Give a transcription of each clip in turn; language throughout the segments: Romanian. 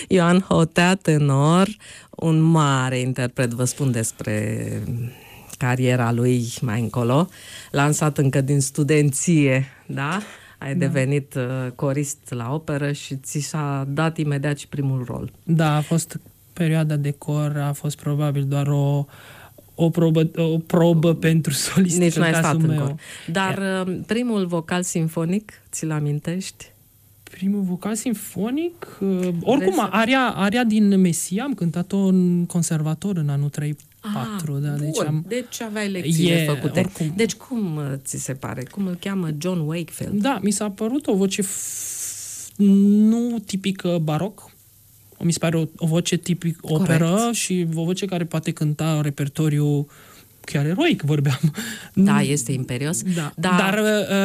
Ioan Hotea, tenor, un mare interpret, vă spun despre cariera lui mai încolo, lansat încă din studenție, da? Ai devenit corist la operă și ți s-a dat imediat și primul rol. Da, a fost perioada de cor, a fost probabil doar o probă pentru solistică. Nici n-ai stat în cor. Dar primul vocal simfonic, ți-l amintești? Primul vocal simfonic? Oricum, aria din Mesia am cântat-o în conservator în anul 3-4. Da, deci aveai lecțiile făcute. Oricum. Deci cum ți se pare? Cum îl cheamă John Wakefield? Da, mi s-a părut o voce nu tipică baroc. Mi se pare o voce tipic operă și o voce care poate cânta un repertoriu chiar eroic, vorbeam. Da, este imperios. Da. Dar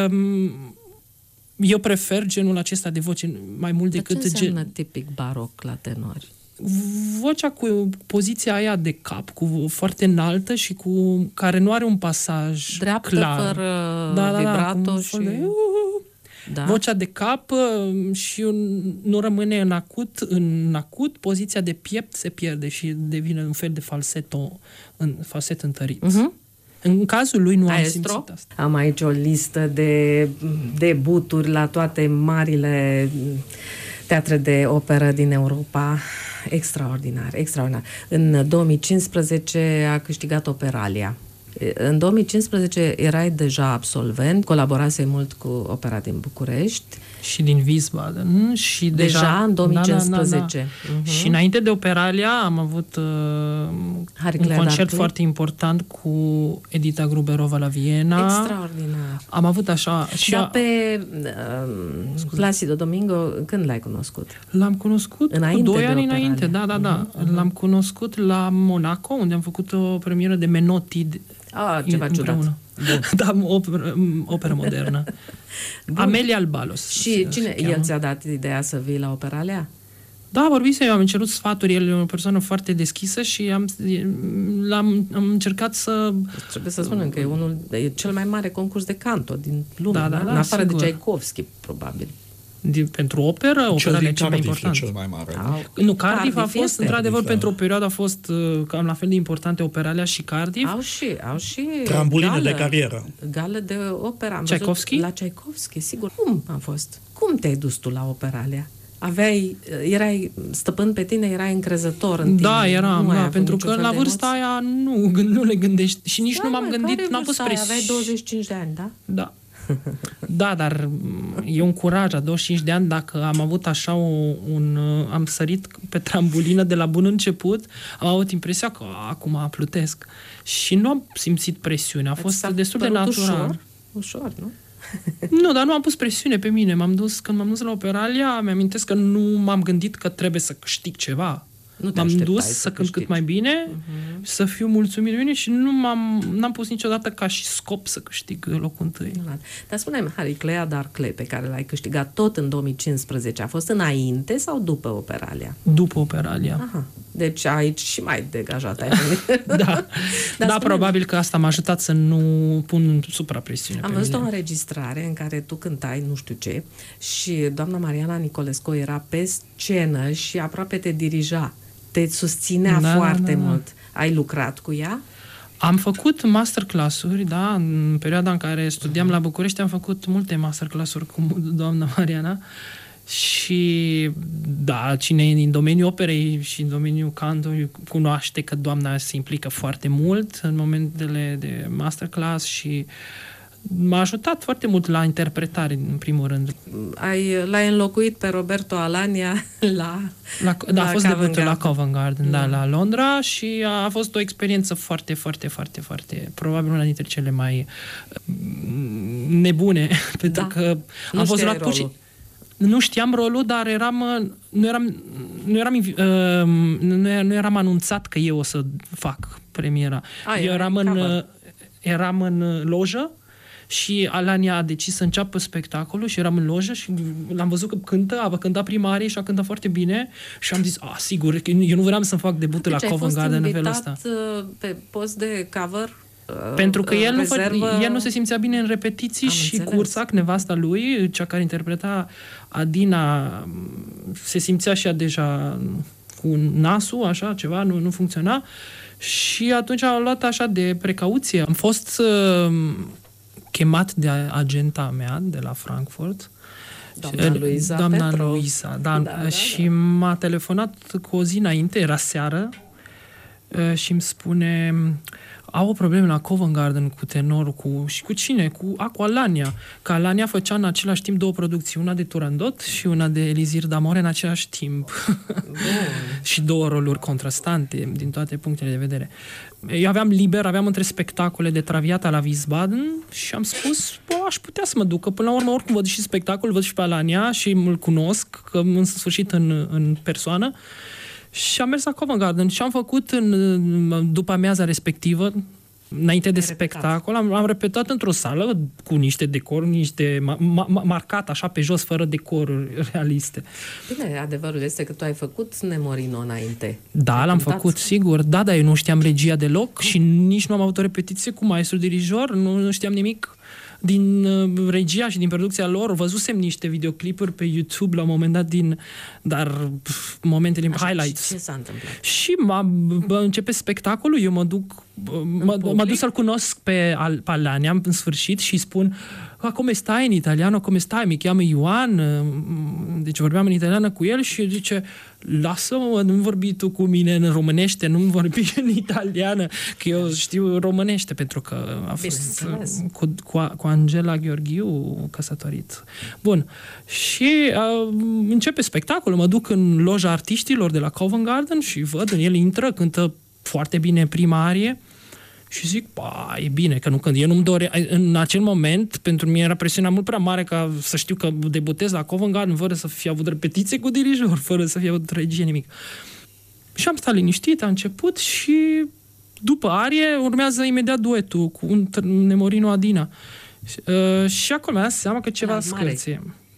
eu prefer genul acesta de voce mai mult decât... Ce înseamnă tipic baroc la tenori? Vocea cu poziția aia de cap, cu foarte înaltă și cu care nu are un pasaj dreaptă, clar. Fără vibrato și... Da. Vocea de cap și nu rămâne în acut, poziția de piept se pierde și devine un fel de falset întărit. În cazul lui nu am simțit asta. Am aici o listă de debuturi la toate marile teatre de operă din Europa. Extraordinar. În 2015 a câștigat Operalia. În 2015 erai deja absolvent, colaborase mult cu Opera din București. Și din Wiesbaden. Și deja în 2015. Da. Și înainte de Operalia am avut un concert foarte important cu Edita Gruberova la Viena. Extraordinar. Am avut așa... Dar pe Placido Domingo, când l-ai cunoscut? L-am cunoscut înainte cu 2 ani înainte. Da. L-am cunoscut la Monaco, unde am făcut o premieră de Menotti. Ceva ciudat. Da, operă modernă. Amelia Albalos. Și cine? El ți-a dat ideea să vii la Operalia? Da, vorbise, eu am cerut sfaturi, el e o persoană foarte deschisă și am încercat să... Trebuie să spunem că e cel mai mare concurs de canto din lume, da, în afară de Tchaikovsky, probabil. Pentru operă, opera e cel mai important. Cel mai mare. Nu, Cardiff a fost, într-adevăr, pentru o perioadă a fost cam la fel de importante Operalia și Cardiff. Au și trambuline de carieră. Gală de opera. Tchaikovsky? La Tchaikovsky, sigur. Cum a fost? Cum te-ai dus tu la Operalia? Erai stăpân pe tine, erai încrezător în tine. Da, eram, pentru că la vârsta aia nu le gândești și nici nu m-am gândit, n-am pus presiune. Aveai 25 de ani, da? Da. Da, dar e un curaj la 25 de ani, dacă am avut așa am sărit pe trambulină de la bun început, am avut impresia că acum plutesc și nu am simțit presiune, a fost destul de natural. Ușor, nu? Nu, dar nu am pus presiune pe mine. Când m-am dus la Operalia, mi-amintesc că nu m-am gândit că trebuie să câștig ceva. M-am dus să cânt cât mai bine, să fiu mulțumit de mine și n-am pus niciodată ca și scop să câștig locul întâi. Dar spune-mi, Hariclea Darclay, pe care l-ai câștigat tot în 2015, a fost înainte sau după Operalia? După Operalia. Aha. Deci aici și mai degajat ai venit. Da. Dar probabil că asta m-a ajutat să nu pun suprapresiune pe mine. Am văzut o înregistrare în care tu cântai nu știu ce și doamna Mariana Nicolescu era pe scenă și aproape te dirija. Te susținea foarte mult. Ai lucrat cu ea? Am făcut masterclass-uri, da, în perioada în care studiam la București am făcut multe masterclass-uri cu doamna Mariana și da, cine e din domeniul operei și în domeniul cantului cunoaște că doamna se implică foarte mult în momentele de masterclass și m-a ajutat foarte mult la interpretare, în primul rând. L-ai înlocuit pe Roberto Alania a fost debutul la Covent Garden, la Londra și a fost o experiență foarte, foarte, foarte, foarte, probabil una dintre cele mai nebune, pentru că am fost luat pur și... Nu știam rolul, dar nu eram anunțat că eu o să fac premiera. Eram în lojă și Alania a decis să înceapă spectacolul și eram în lojă și l-am văzut că a cântat prima arie și a cântat foarte bine și am zis, sigur, eu nu vreau să-mi fac debutul la Covent Garden în felul ăsta. Ai fost pe post de cover? Pentru că el nu se simțea bine în repetiții și Cursac, nevasta lui, cea care interpreta Adina se simțea și ea deja cu nasul, așa, ceva, nu funcționa. Și atunci am luat așa de precauție. Am fost chemat de agenta mea de la Frankfurt. Doamna Luisa, da. Și m-a telefonat cu o zi înainte, era seară, și îmi spune: au o problemă la Covent Garden cu tenorul, și cu cine? Cu Alania. Că Alania făcea în același timp 2 producții, una de Turandot și una de Elisir d'Amore în același timp. Și 2 roluri contrastante din toate punctele de vedere. Eu aveam între spectacole de Traviata la Wiesbaden și am spus, aș putea să mă duc, că până la urmă oricum văd și spectacol, văd și pe Alania și îl cunosc, că în sfârșit în persoană. Și am mers la Covent Garden și am făcut după amiaza respectivă, înainte de spectacol, am repetat într-o sală cu niște decoruri, marcat așa pe jos, fără decoruri realiste. Bine, adevărul este că tu ai făcut Nemorino înainte. Da, l-am făcut, sigur. Da, dar eu nu știam regia deloc și nici nu am avut o repetiție cu maestru dirijor, nu știam nimic din regia și din producția lor. Văzusem niște videoclipuri pe YouTube la un moment dat, dar momentele, highlights. Ce s-a întâmplat? Și începe spectacolul, eu mă duc să-l cunosc pe Alania în sfârșit și spun: come stai, în italiano, come stai, mi cheamă Ioan. Deci vorbeam în italiană cu el și zice: lasă-mă, nu vorbi tu cu mine în românește, nu vorbi în italiană, că eu știu românește, pentru că a fost cu Angela Gheorghiu căsătorit. Bun. Și începe spectacolul, mă duc în loja artiștilor de la Covent Garden și văd, el intră, cântă foarte bine prima arie și zic, e bine că nu cânt. Eu nu-mi doresc. În acel moment, pentru mine era presiunea mult prea mare ca să știu că debutez la Covent Garden fără să fi avut repetiție cu dirijor, fără să fi avut regie, nimic. Și am stat liniștit, a început și după arie urmează imediat duetul cu un Nemorino Adina. Și acolo mi-am dat seama că ceva scârție.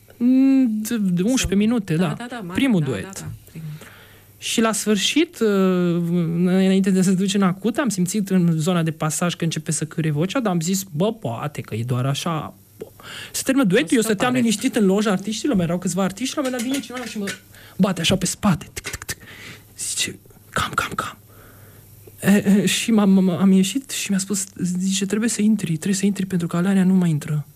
De 11 minute, da. Primul duet. Și la sfârșit, înainte de să se duce în acut, am simțit în zona de pasaj că începe să câre vocea, dar am zis, poate că e doar așa. Se termină duetul, eu stăteam liniștit în loja artiștilor, mai erau câțiva artiști, la un moment dat vine cineva și mă bate așa pe spate. Zice, cam. Și am ieșit și mi-a spus, zice, trebuie să intri pentru că Alania nu mai intră.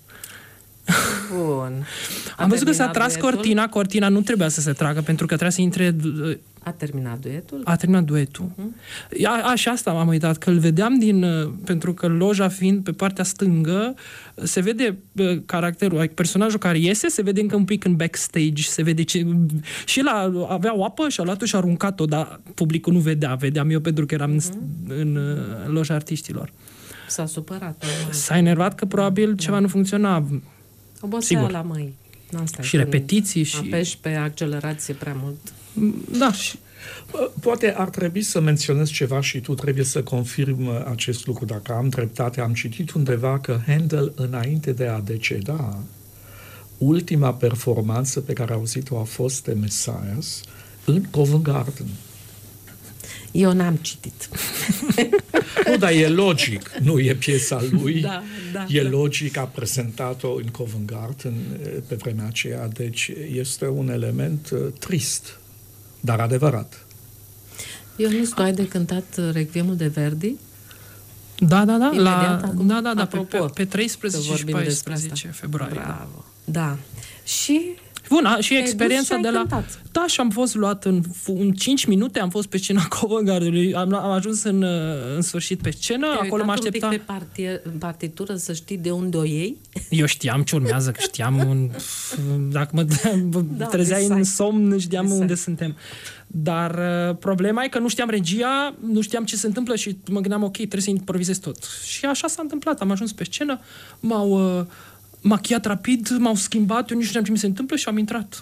Bun. Am văzut că s-a tras cortina nu trebuia să se tragă, pentru că trebuia să intre... A terminat duetul? A terminat duetul. Și asta m-am uitat, că îl vedeam pentru că loja fiind pe partea stângă, se vede caracterul, personajul care iese, se vede încă un pic în backstage, se vede și el avea o apă și a luat-o și a aruncat-o, dar publicul nu vedea, vedeam eu pentru că eram în loja artiștilor. S-a supărat. S-a enervat că probabil ceva nu funcționa. Oboseala, măi. Și repetiții și... Apeși pe accelerație prea mult. Da. Poate ar trebui să menționez ceva și tu trebuie să confirm acest lucru. Dacă am dreptate, am citit undeva că Handel, înainte de a deceda, ultima performanță pe care a auzit-o a fost de Messias în Covent Garden. Eu n-am citit. Nu, dar e logic. Nu e piesa lui. Da. Logic, a prezentat-o în Covent Garden pe vremea aceea. Deci este un element trist, dar adevărat. Eu nu ai de cântat Requiemul de Verdi? Da. Pe 13 și 14 februarie. Bravo. Da. Și... Bun, și experiența de la... Cântat. Da, și am fost luat în 5 minute, am fost pe scena Covent Garden-ului, am ajuns în sfârșit pe scenă, acolo mă aștepta... un pic pe partitură să știi de unde o iei? Eu știam ce urmează, că știam dacă mă trezeai în somn, știam unde suntem. Dar problema e că nu știam regia, nu știam ce se întâmplă și mă gândeam, ok, trebuie să improvizez tot. Și așa s-a întâmplat, am ajuns pe scenă, m-au machiat rapid, m-au schimbat, eu nici nu știam ce mi se întâmplă și am intrat.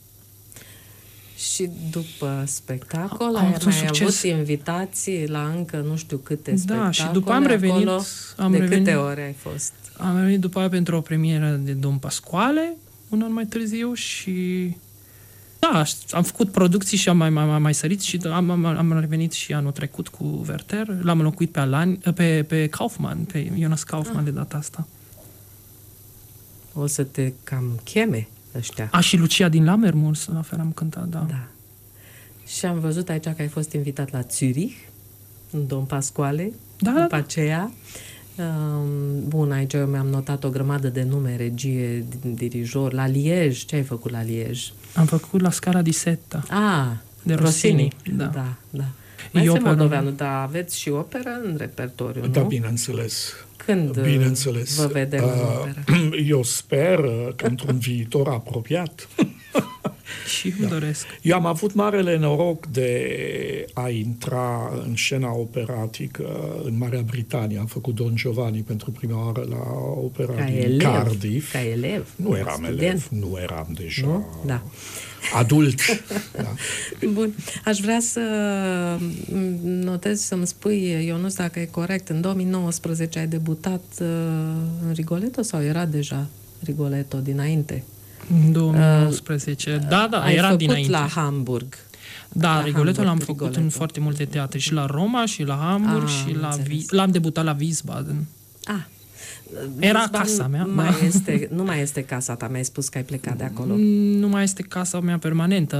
Și după spectacol ai mai avut invitații la încă nu știu câte spectacole. Da, și după am revenit. Câte ore ai fost? Am revenit după aia pentru o premieră de Don Pasquale, un an mai târziu și... Da, am făcut producții și am mai sărit și am revenit și anul trecut cu Werther. L-am înlocuit pe Kaufman, pe Jonas Kaufman de data asta. O să te cam cheme. ăștia. Și Lucia din Lammermoor, la fel am cântat, da. Da. Și am văzut aici că ai fost invitat la Zurich, în Don Pasquale, după aceea. Bun, aici eu mi-am notat o grămadă de nume, regie, dirijor. La Liege, ce ai făcut la Liege? Am făcut la Scala di Setta. De Rossini. Da. Mai este moldoveanu, dar aveți și operă în repertoriu, Da, nu? bineînțeles. Când vă vedem în operă? Eu sper că într-un viitor apropiat. Și îmi doresc. Eu am avut marele noroc de a intra în scena operatică în Marea Britanie. Am făcut Don Giovanni pentru prima oară la opera din Cardiff. Ca elev? Nu eram elev, nu eram deja adult. Da. Bun. Aș vrea să notez, să-mi spui, Ionuț, dacă e corect, în 2019 ai debutat în Rigoletto sau era deja Rigoletto dinainte? În 2019. Da, era dinainte. La Hamburg. Da, Rigoletto l-am făcut în foarte multe teatre. Și la Roma, și la Hamburg, și l-am debutat la Wiesbaden. Era casa mea. Nu mai este casa ta, mi-ai spus că ai plecat de acolo. Nu mai este casa mea permanentă.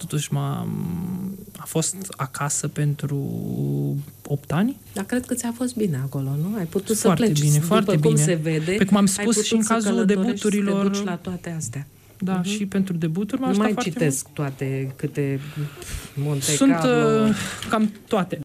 A fost acasă pentru 8 ani. Dar cred că ți-a fost bine acolo, nu? Ai putut foarte să pleci. Bine, foarte cum bine. Se vede. Pe cum am spus și în cazul debuturilor. Să te duci la toate astea. Da, și pentru debuturi m-a ajutat foarte mult. Nu mai citesc toate câte Monte Sunt Carlo. cam toate.